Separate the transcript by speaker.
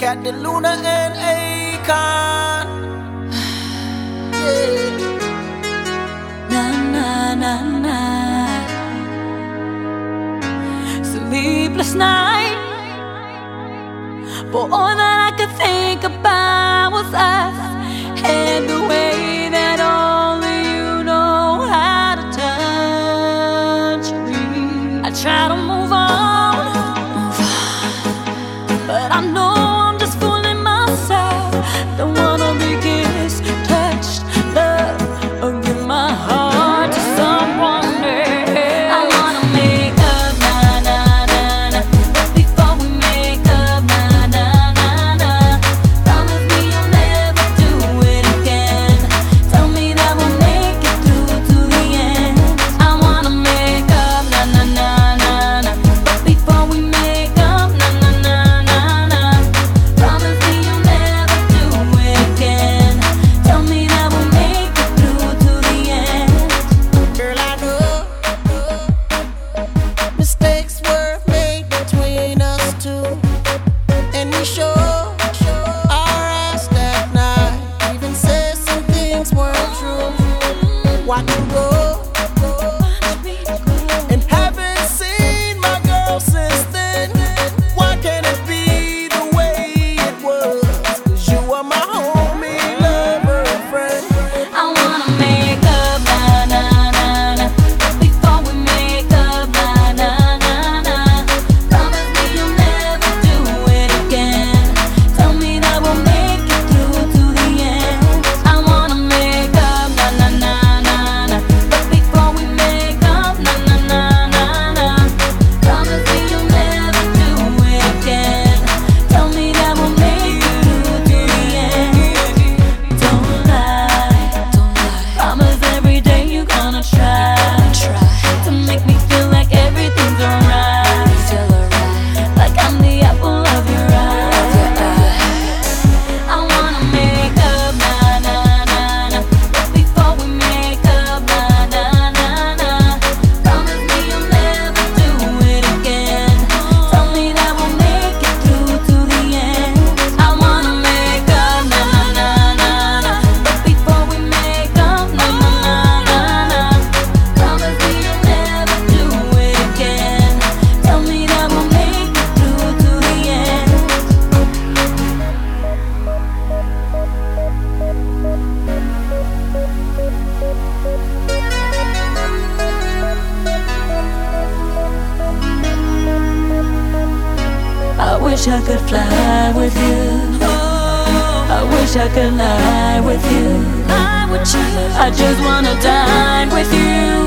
Speaker 1: back at the Luna and Akon. Yeah.
Speaker 2: Na na na na. Sleepless night, but all that I could think about was us and the way that only you know how to touch me. I try to move on, but I know I'm just fooling myself. Don't wanna be kissed, touched, loved, or give my heart to someone else. I wanna make up, na na na na. But before we make up, na na na na. Promise me you'll never do it again. Tell me that we'll make it through to the end. I wanna make up, na na na na na. But before we make up, na na na na na. Promise me you'll never do it again. Tell me that we'll make it through to the end.
Speaker 1: Girl, I know mistakes were made between us two, and we sure our ass that night. Even said some things weren't true. Watch you go, and haven't seen my girl since then. Why can't it be the way it was? 'Cause you are my homie, lover, and friend.
Speaker 2: I wanna make up, na na na na. But before we make up, na na na na. Promise me you'll never do it again. Tell me that we'll make it through to the end. I wanna make up, na na na na na. But before we make up, na na na na na. Promise me you'll never do it again. Tell me that we'll make it through to the end. Don't lie, promise every day you're gonna try to make me feel like everything's alright. Like I'm the apple of your eye. I wanna make up, na na na na. But before we make up, na na na na. Promise me you'll never do it again. Tell me that we'll make it through to the end. I wanna make up, na na na na. But before we make up, na na na na. Promise me you'll never do it again. Tell me that we'll make it through to the end. I wish I could fly with you. I wish I could lie with you. I just wanna dine with you.